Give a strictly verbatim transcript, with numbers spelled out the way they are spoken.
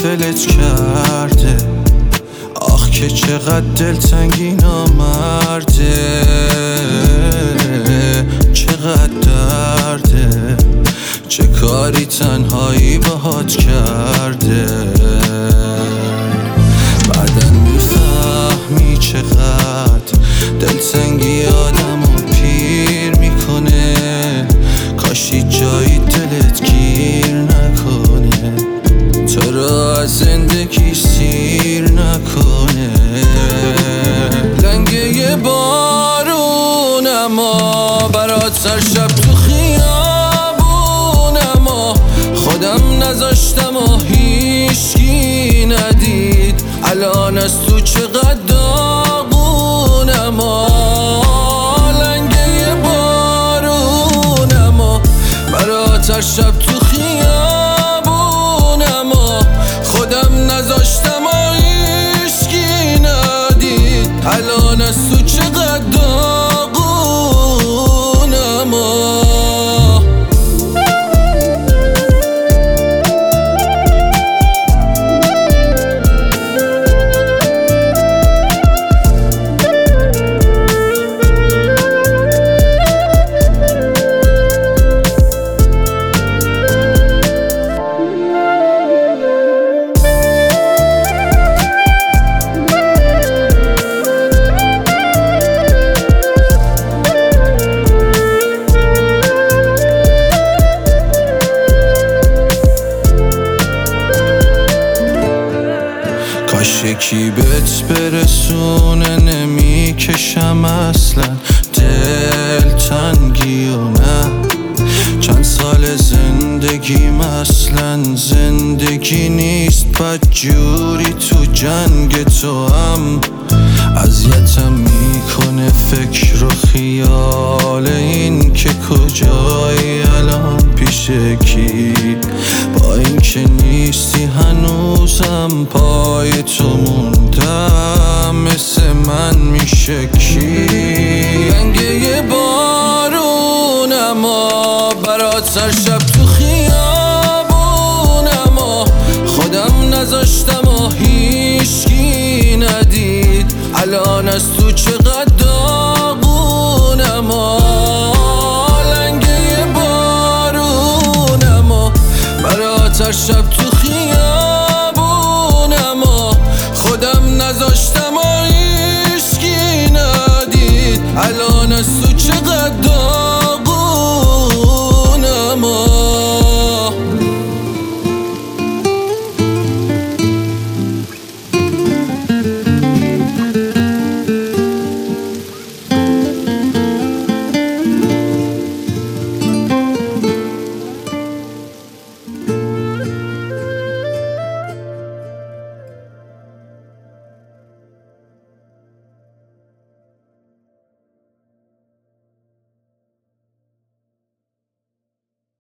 دلت کرده. آخ که چقدر دلتنگی نامرده، چقدر درده، چه کاری تنهایی باهات کرده. بعدن میفهمی چقدر دلتنگی آدمو پیر میکنه. کاشی جایی دلت گیر نکنه، تو رو از زندگی سیر نکنه. لنگه بارونم برات هر شب تو خیابونم، خودم نذاشتم و هیچکی ندید. الان از تو چقدر داغونم. لنگه بارونم برات هر شب تو خیابونم، خودم نذاشتم و هیچکی ندید. الان از تو چقدر داغونم. کاش یکی بهت برسونه، نمیکشم اصلا دل تنگی و نه. چند سال زندگیم اصلا زندگی نیست، بدجوری تو جنگ تو هم. اذیتم میکنه فکر و خیال این که کجایی الان پیش کی. با این که نیستی هنوزم پای تو موندم، مثل من میشه کی. لنگه بارونم برات هر شب تو خیابونم، خودم نذاشتم و هیچکی ندید. الان از تو